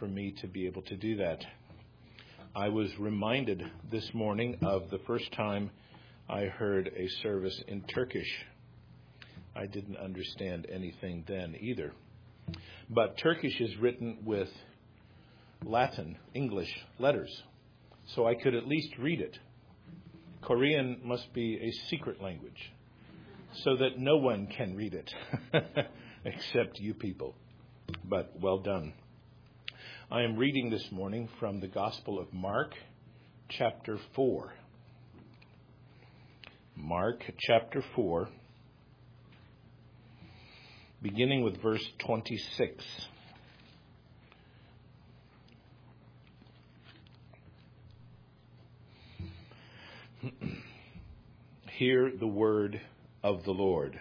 for me to be able to do that. I was reminded this morning of the first time I heard a service in Turkish. I didn't understand anything then either. But Turkish is written with Latin, English letters, so I could at least read it. Korean must be a secret language, so that no one can read it, except you people. But well done. I am reading this morning from the Gospel of Mark, chapter 4. Mark, chapter 4, beginning with verse 26. Hear the word of the Lord.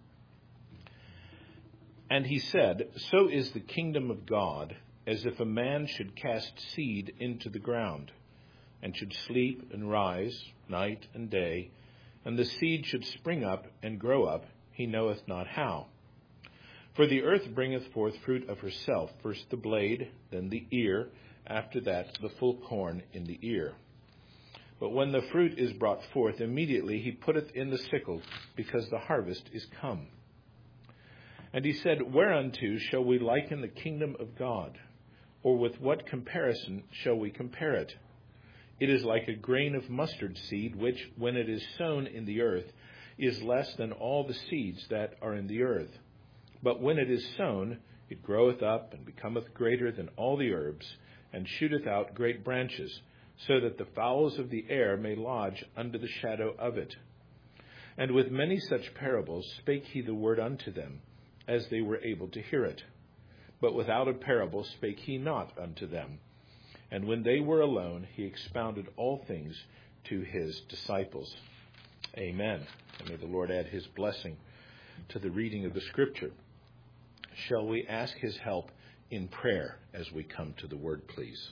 And he said, "So is the kingdom of God, as if a man should cast seed into the ground, and should sleep and rise night and day, and the seed should spring up and grow up, he knoweth not how. For the earth bringeth forth fruit of herself, first the blade, then the ear, after that the full corn in the ear. But when the fruit is brought forth, immediately he putteth in the sickle, because the harvest is come. And he said, Whereunto shall we liken the kingdom of God? Or with what comparison shall we compare it? It is like a grain of mustard seed, which, when it is sown in the earth, is less than all the seeds that are in the earth. But when it is sown, it groweth up, and becometh greater than all the herbs, and shooteth out great branches, so that the fowls of the air may lodge under the shadow of it. And with many such parables spake he the word unto them, as they were able to hear it. But without a parable spake he not unto them. And when they were alone, he expounded all things to his disciples." Amen. And may the Lord add his blessing to the reading of the Scripture. Shall we ask his help in prayer as we come to the word, please?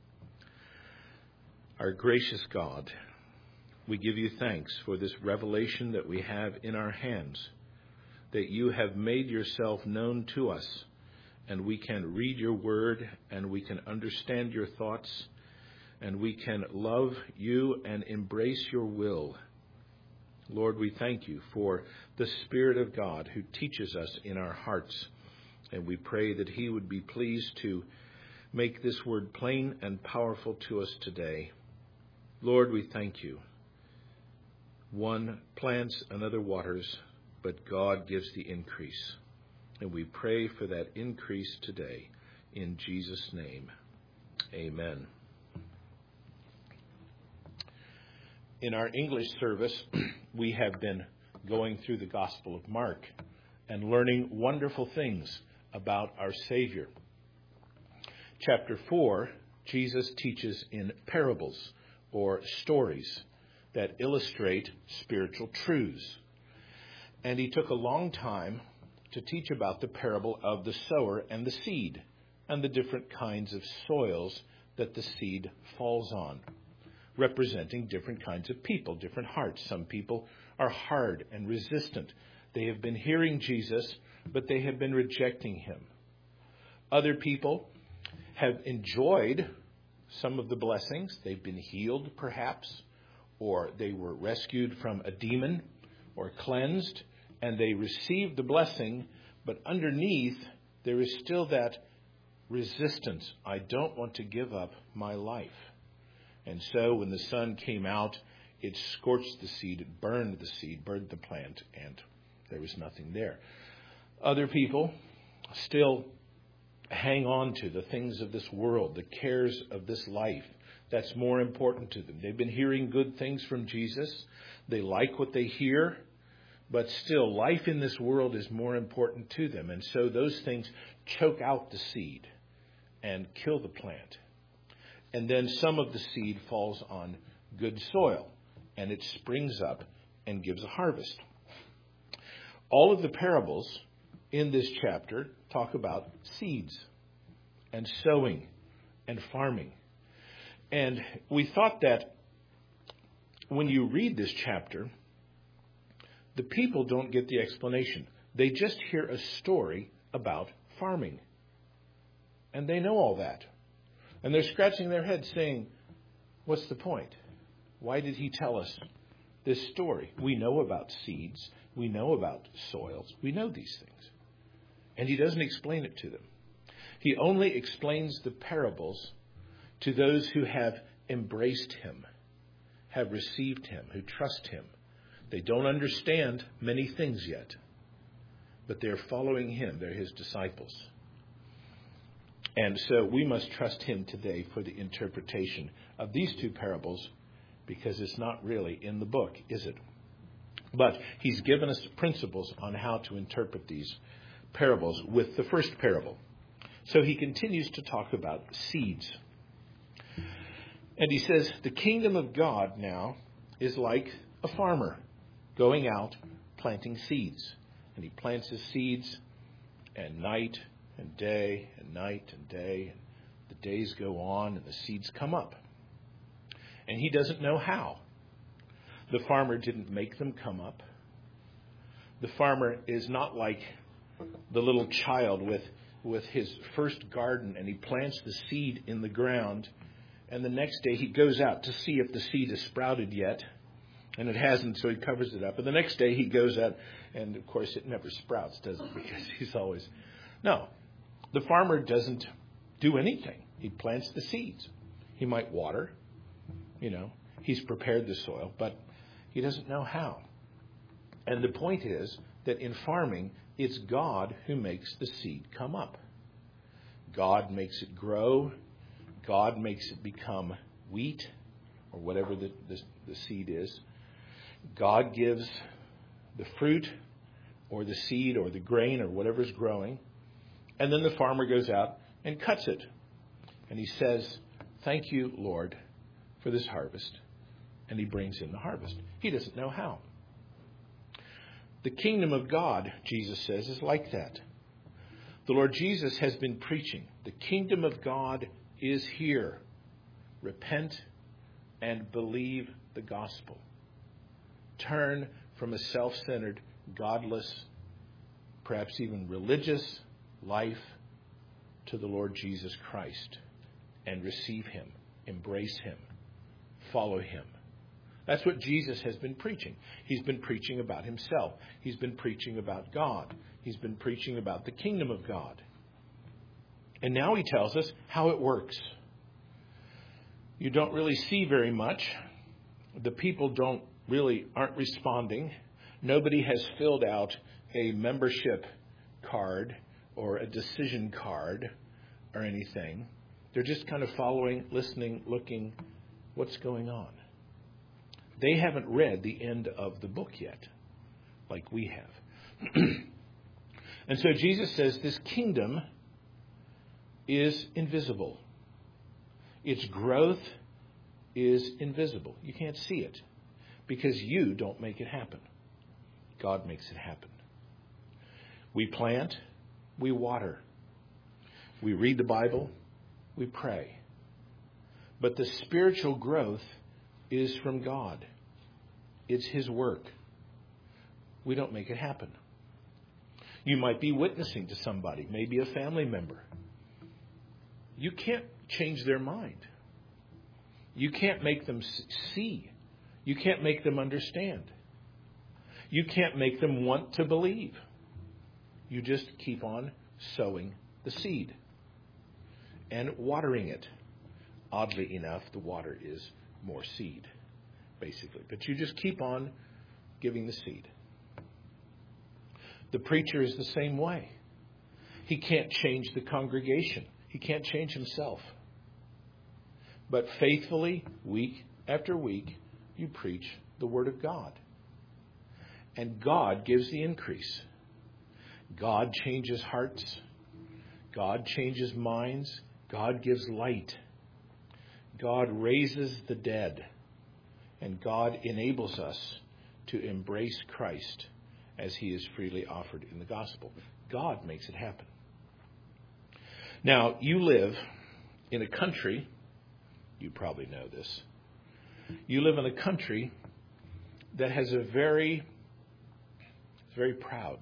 Our gracious God, we give you thanks for this revelation that we have in our hands, that you have made yourself known to us, and we can read your word, and we can understand your thoughts, and we can love you and embrace your will. Lord, we thank you for the Spirit of God who teaches us in our hearts, and we pray that he would be pleased to make this word plain and powerful to us today. Lord, we thank you. One plants, another waters, but God gives the increase. And we pray for that increase today. In Jesus' name, amen. In our English service, we have been going through the Gospel of Mark and learning wonderful things about our Savior. Chapter 4, Jesus teaches in parables or stories that illustrate spiritual truths. And he took a long time to teach about the parable of the sower and the seed and the different kinds of soils that the seed falls on, representing different kinds of people, different hearts. Some people are hard and resistant. They have been hearing Jesus, but they have been rejecting him. Other people have enjoyed some of the blessings. They've been healed, perhaps, or they were rescued from a demon or cleansed, and they received the blessing, but underneath there is still that resistance. I don't want to give up my life. And so when the sun came out, it scorched the seed, it burned the seed, burned the plant, and there was nothing there. Other people still hang on to the things of this world, the cares of this life. That's more important to them. They've been hearing good things from Jesus. They like what they hear. But still, life in this world is more important to them. And so those things choke out the seed and kill the plant. And then some of the seed falls on good soil, and it springs up and gives a harvest. All of the parables in this chapter talk about seeds and sowing and farming. And we thought that when you read this chapter, the people don't get the explanation. They just hear a story about farming. And they know all that. And they're scratching their heads saying, what's the point? Why did he tell us this story? We know about seeds. We know about soils. We know these things. And he doesn't explain it to them. He only explains the parables to those who have embraced him, have received him, who trust him. They don't understand many things yet, but they're following him. They're his disciples. And so we must trust him today for the interpretation of these two parables, because it's not really in the book, is it? But he's given us principles on how to interpret these parables with the first parable. So he continues to talk about seeds. And he says, the kingdom of God now is like a farmer going out planting seeds. And he plants his seeds, and night and day and night and day. And the days go on and the seeds come up. And he doesn't know how. The farmer didn't make them come up. The farmer is not like the little child with his first garden, and he plants the seed in the ground, and the next day he goes out to see if the seed has sprouted yet, and it hasn't, so he covers it up. And the next day he goes out, and of course it never sprouts, does it? Because he's always... No, the farmer doesn't do anything. He plants the seeds. He might water, he's prepared the soil, but he doesn't know how. And the point is that in farming, it's God who makes the seed come up. God makes it grow. God makes it become wheat, or whatever the seed is. God gives the fruit or the seed or the grain or whatever's growing. And then the farmer goes out and cuts it. And he says, thank you, Lord, for this harvest. And he brings in the harvest. He doesn't know how. The kingdom of God, Jesus says, is like that. The Lord Jesus has been preaching. The kingdom of God is here. Repent and believe the gospel. Turn from a self-centered, godless, perhaps even religious life to the Lord Jesus Christ and receive him, embrace him, follow him. That's what Jesus has been preaching. He's been preaching about himself. He's been preaching about God. He's been preaching about the kingdom of God. And now he tells us how it works. You don't really see very much. The people aren't responding. Nobody has filled out a membership card or a decision card or anything. They're just kind of following, listening, looking, what's going on. They haven't read the end of the book yet, like we have. And so Jesus says this kingdom is invisible. Its growth is invisible. You can't see it because you don't make it happen. God makes it happen. We plant, we water, we read the Bible, we pray. But the spiritual growth is from God. It's his work. We don't make it happen. You might be witnessing to somebody, maybe a family member. You can't change their mind. You can't make them see. You can't make them understand. You can't make them want to believe. You just keep on sowing the seed and watering it. Oddly enough, the water is more seed, basically. But you just keep on giving the seed. The preacher is the same way. He can't change the congregation. He can't change himself. But faithfully, week after week, you preach the Word of God. And God gives the increase. God changes hearts. God changes minds. God gives light. God raises the dead. And God enables us to embrace Christ as he is freely offered in the gospel. God makes it happen. Now, you live in a country, you probably know this, you live in a country that has it's very proud.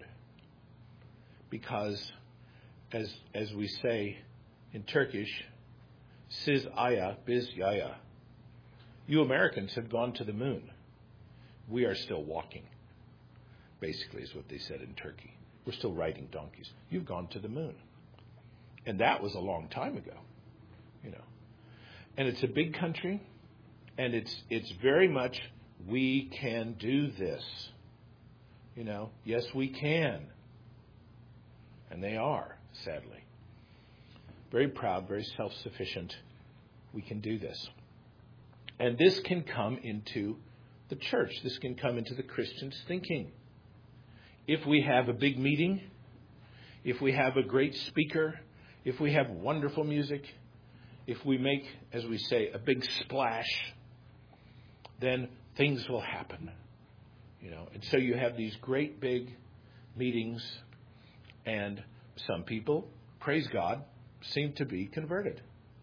Because, as we say in Turkish, Sis Aya, Biz Yaya. You Americans have gone to the moon. We are still walking, basically is what they said in Turkey. We're still riding donkeys. You've gone to the moon. And that was a long time ago, you know. And it's a big country, and it's very much, we can do this. You know, yes, we can. And they are, sadly. Very proud, very self-sufficient. We can do this. And this can come into the church. This can come into the Christian's thinking. If we have a big meeting, if we have a great speaker, if we have wonderful music, if we make, as we say, a big splash, then things will happen. You know, and so you have these great big meetings, and some people, praise God, seem to be converted.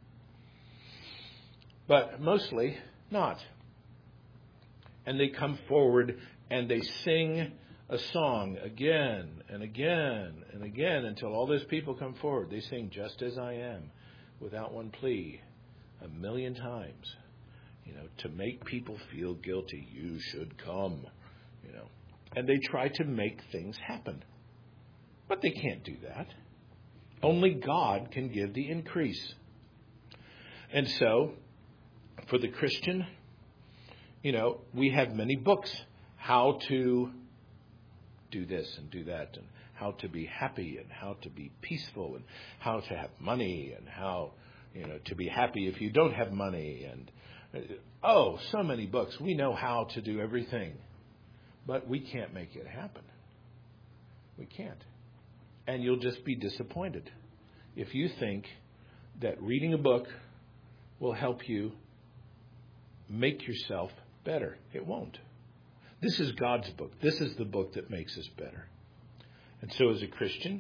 But mostly not. And they come forward and they sing a song again and again and again until all those people come forward. They sing "Just As I Am" without one plea 1,000,000 times. You know, to make people feel guilty, you should come. You know, and they try to make things happen. But they can't do that. Only God can give the increase. And so, for the Christian, you know, we have many books how to do this and do that, and how to be happy, and how to be peaceful, and how to have money, and how, you know, to be happy if you don't have money, and so many books. We know how to do everything, but we can't make it happen. We can't. And you'll just be disappointed if you think that reading a book will help you make yourself better. It won't. This is God's book. This is the book that makes us better. And so as a Christian,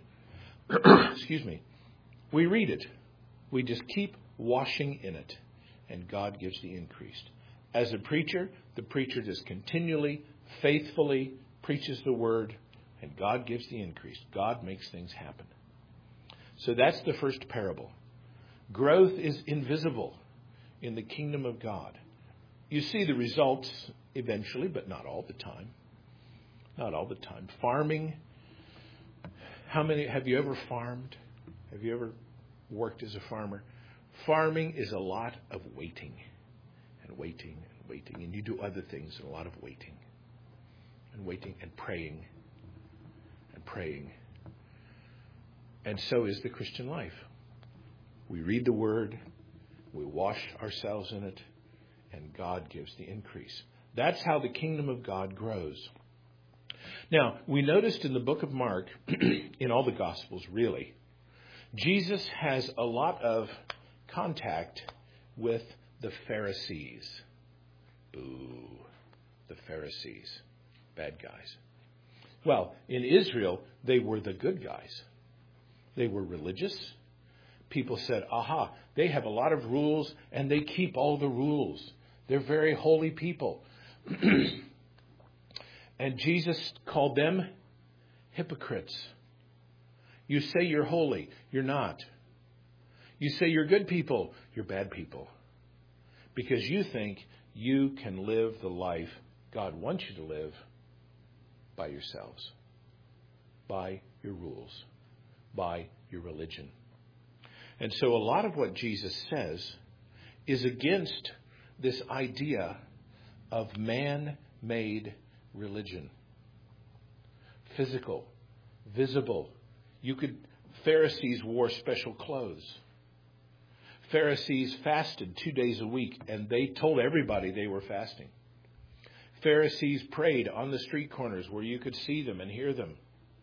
we read it. We just keep washing in it, and God gives the increase. As a preacher, the preacher just continually, faithfully preaches the word, and God gives the increase. God makes things happen. So that's the first parable. Growth is invisible in the kingdom of God. You see the results eventually, but not all the time. Not all the time. Farming. Have you ever farmed? Have you ever worked as a farmer? Farming is a lot of waiting and waiting and waiting. And you do other things, and a lot of waiting and waiting and praying and praying. And so is the Christian life. We read the Word, we wash ourselves in it, and God gives the increase. That's how the kingdom of God grows. Now, we noticed in the book of Mark, in all the Gospels really, Jesus has a lot of contact with the Pharisees. Boo, the Pharisees, bad guys. Well, in Israel, they were the good guys. They were religious. People said, aha, they have a lot of rules and they keep all the rules. They're very holy people. And Jesus called them hypocrites. You say you're holy, you're not. You say you're good people, you're bad people. Because you think you can live the life God wants you to live by yourselves, by your rules, by your religion. And so a lot of what Jesus says is against this idea of man-made religion. Physical, visible. Pharisees wore special clothes. Pharisees fasted 2 days a week, and they told everybody they were fasting. Pharisees prayed on the street corners where you could see them and hear them.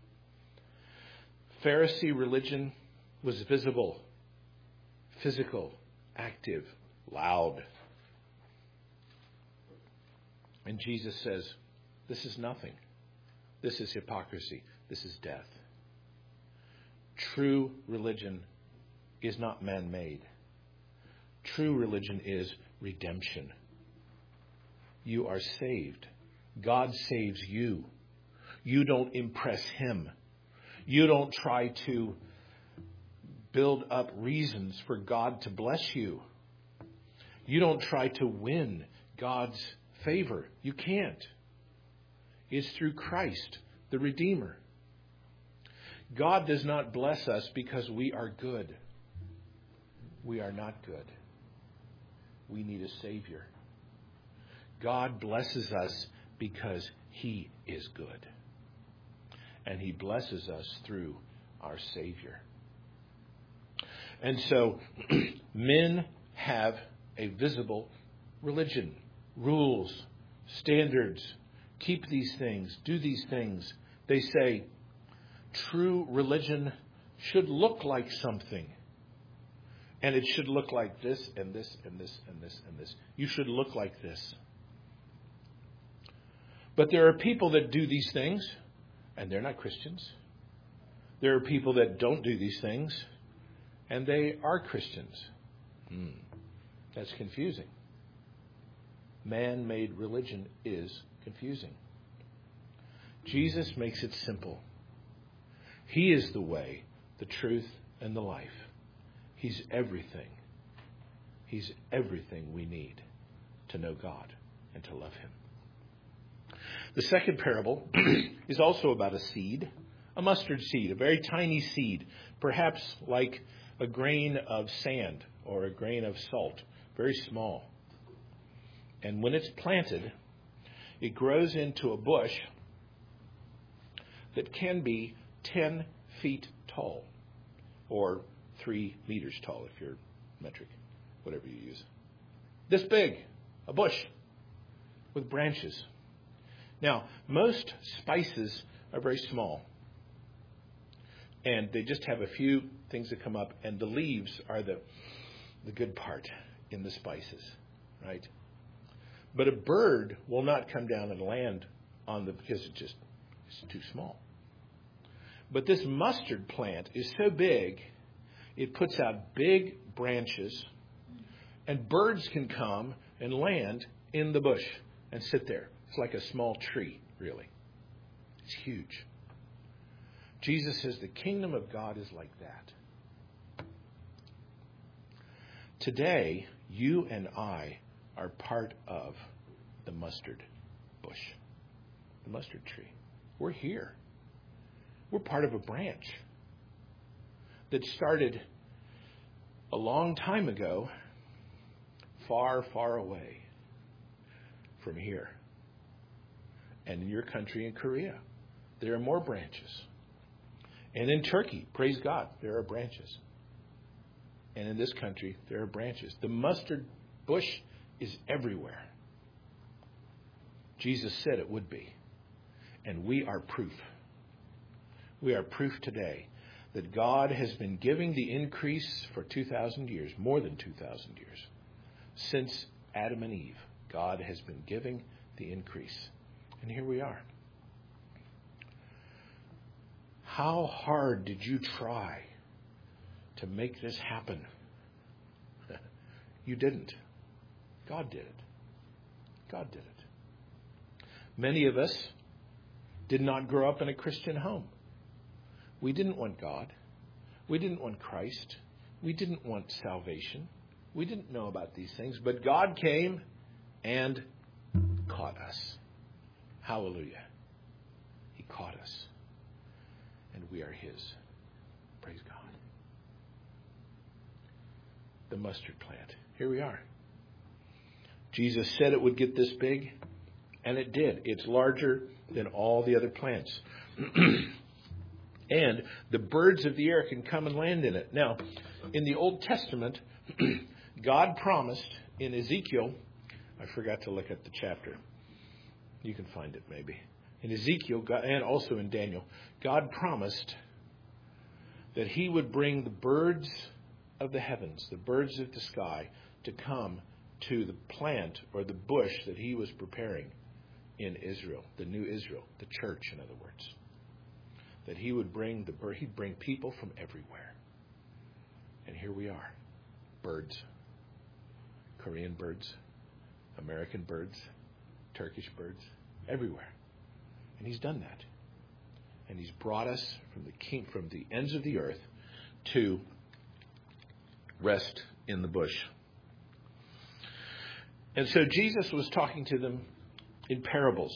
Pharisee religion was visible, physical, active, loud. And Jesus says, this is nothing. This is hypocrisy. This is death. True religion is not man-made. True religion is redemption. You are saved. God saves you. You don't impress Him. You don't try to build up reasons for God to bless you. You don't try to win God's favor. You can't. It's through Christ, the Redeemer. God does not bless us because we are good. We are not good. We need a Savior. God blesses us because He is good. And He blesses us through our Savior. And so, men have a visible religion, rules, standards. Keep these things, do these things. They say true religion should look like something. And it should look like this and this and this and this and this. You should look like this. But there are people that do these things, and they're not Christians. There are people that don't do these things, and they are Christians. That's confusing. Man-made religion is confusing. Jesus makes it simple. He is the way, the truth, and the life. He's everything. He's everything we need to know God and to love Him. The second parable is also about a seed, a mustard seed, a very tiny seed, perhaps like a grain of sand or a grain of salt, very small. And when it's planted, it grows into a bush that can be 10 feet tall, or 3 meters tall if you're metric, whatever you use. This big, a bush with branches. Now, most spices are very small, and they just have a few things that come up, and the leaves are the good part in the spices, right? But a bird will not come down and land on because it's too small. But this mustard plant is so big, it puts out big branches, and birds can come and land in the bush and sit there. It's like a small tree, really. It's huge. Jesus says the kingdom of God is like that. Today, you and I are part of the mustard bush, the mustard tree. We're here. We're part of a branch that started a long time ago, far, far away from here. And in your country, in Korea, there are more branches. And in Turkey, praise God, there are branches. And in this country, there are branches. The mustard bush is everywhere. Jesus said it would be. And we are proof. We are proof today that God has been giving the increase for 2,000 years, more than 2,000 years. Since Adam and Eve, God has been giving the increase. And here we are. How hard did you try to make this happen? You didn't. God did it. God did it. Many of us did not grow up in a Christian home. We didn't want God. We didn't want Christ. We didn't want salvation. We didn't know about these things. But God came and caught us. Hallelujah. He caught us. And we are His. Praise God. The mustard plant. Here we are. Jesus said it would get this big, and it did. It's larger than all the other plants. And the birds of the air can come and land in it. Now, in the Old Testament, God promised in Ezekiel, I forgot to look at the chapter. You can find it maybe. In Ezekiel, and also in Daniel, God promised that He would bring the birds of the heavens, the birds of the sky, to come to the plant or the bush that He was preparing in Israel, the new Israel, the church, in other words. That He would bring He'd bring people from everywhere. And here we are. Birds. Korean birds. American birds. Turkish birds. Everywhere. And He's done that. And He's brought us from the ends of the earth to rest in the bush. And so Jesus was talking to them in parables.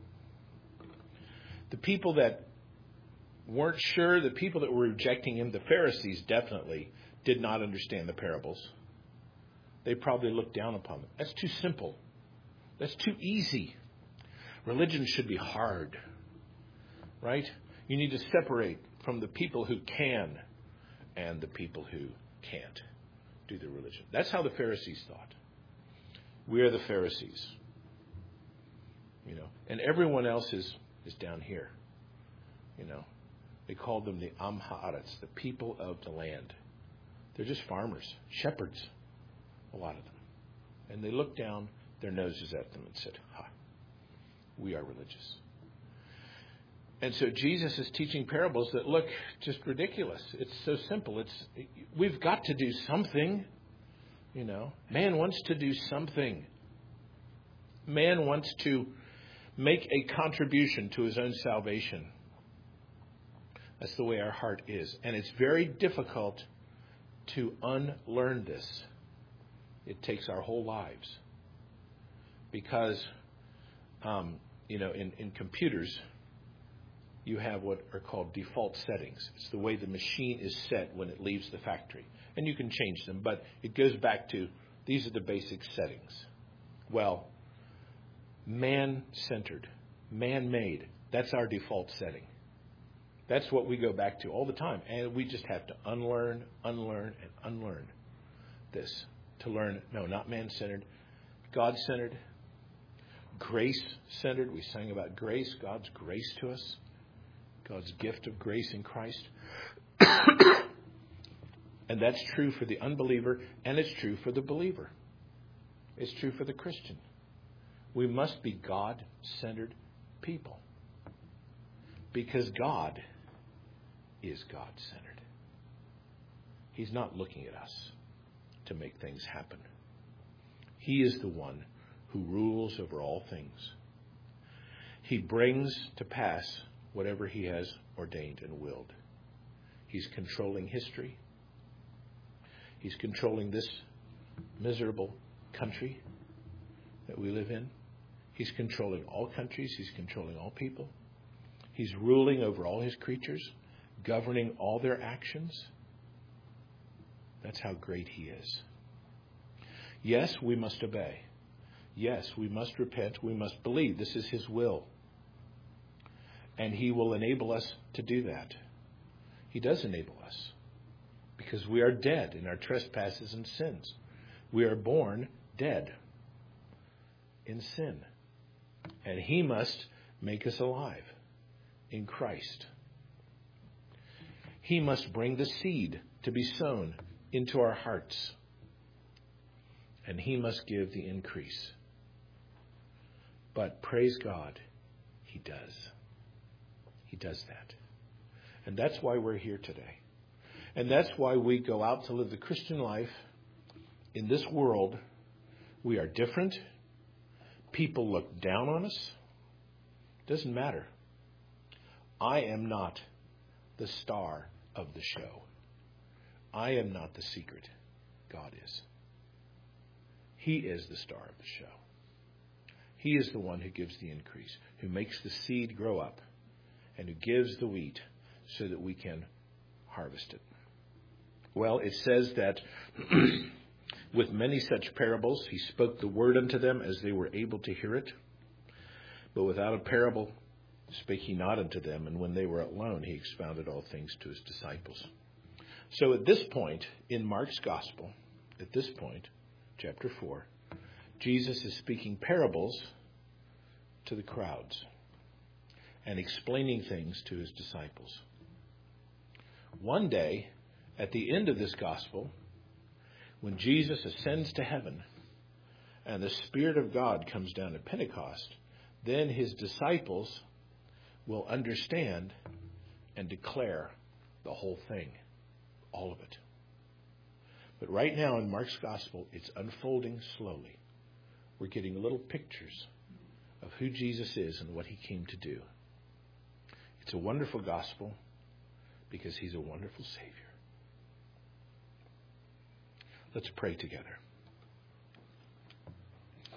The people that weren't sure, the people that were rejecting him, the Pharisees definitely did not understand the parables. They probably looked down upon them. That's too simple. That's too easy. Religion should be hard, right? You need to separate from the people who can and the people who can't do the religion. That's how the Pharisees thought. We are the Pharisees. And everyone else is down here. They called them the Am Haaretz, the people of the land. They're just farmers, shepherds, a lot of them. And they looked down their noses at them and said, we are religious. And so Jesus is teaching parables that look just ridiculous. It's so simple. We've got to do something. Man wants to do something. Man wants to make a contribution to his own salvation. That's the way our heart is. And it's very difficult to unlearn this. It takes our whole lives. Because, in computers, you have what are called default settings. It's the way the machine is set when it leaves the factory. And you can change them, but it goes back to these are the basic settings. Well, man-centered, man-made, that's our default setting. That's what we go back to all the time. And we just have to unlearn, and unlearn this. To learn, no, not man-centered, God-centered, grace-centered. We sang about grace, God's grace to us, God's gift of grace in Christ. And that's true for the unbeliever, and it's true for the believer. It's true for the Christian. We must be God-centered people. Because God is God-centered. He's not looking at us to make things happen. He is the one who rules over all things. He brings to pass whatever he has ordained and willed. He's controlling history. He's controlling this miserable country that we live in. He's controlling all countries. He's controlling all people. He's ruling over all his creatures, governing all their actions. That's how great he is. Yes, we must obey. Yes, we must repent. We must believe this is his will. And he will enable us to do that. He does enable us because we are dead in our trespasses and sins. We are born dead in sin. And he must make us alive in Christ. He must bring the seed to be sown into our hearts. And he must give the increase. But praise God, he does. He does that. And that's why we're here today. And that's why we go out to live the Christian life in this world. We are different. People look down on us. Doesn't matter. I am not the star of the show. I am not the secret. God is. He is the star of the show. He is the one who gives the increase, who makes the seed grow up, and who gives the wheat so that we can harvest it. Well, it says that with many such parables, he spoke the word unto them as they were able to hear it. But without a parable spake he not unto them, and when they were alone, he expounded all things to his disciples. So at this point in Mark's gospel, at this point, chapter 4, Jesus is speaking parables to the crowds and explaining things to his disciples. One day, at the end of this gospel, when Jesus ascends to heaven and the Spirit of God comes down at Pentecost, then his disciples will understand and declare the whole thing, all of it. But right now in Mark's gospel, it's unfolding slowly. We're getting little pictures of who Jesus is and what he came to do. It's a wonderful gospel because he's a wonderful Savior. Let's pray together.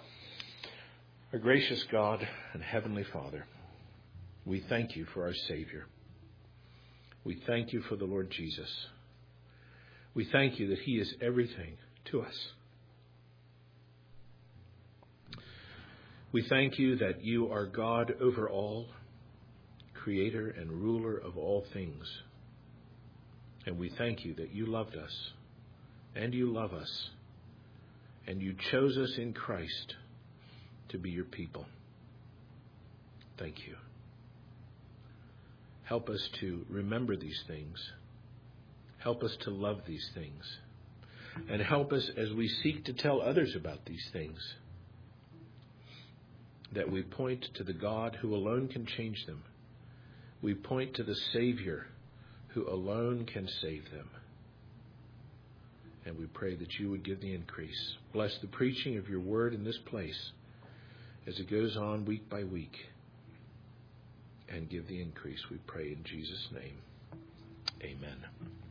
Our gracious God and Heavenly Father, we thank you for our Savior. We thank you for the Lord Jesus. We thank you that he is everything to us. We thank you that you are God over all, creator and ruler of all things. And we thank you that you loved us, and you love us, and you chose us in Christ to be your people. Thank you. Help us to remember these things. Help us to love these things. And help us as we seek to tell others about these things, that we point to the God who alone can change them. We point to the Savior who alone can save them. And we pray that you would give the increase. Bless the preaching of your word in this place as it goes on week by week. And give the increase, we pray in Jesus' name. Amen.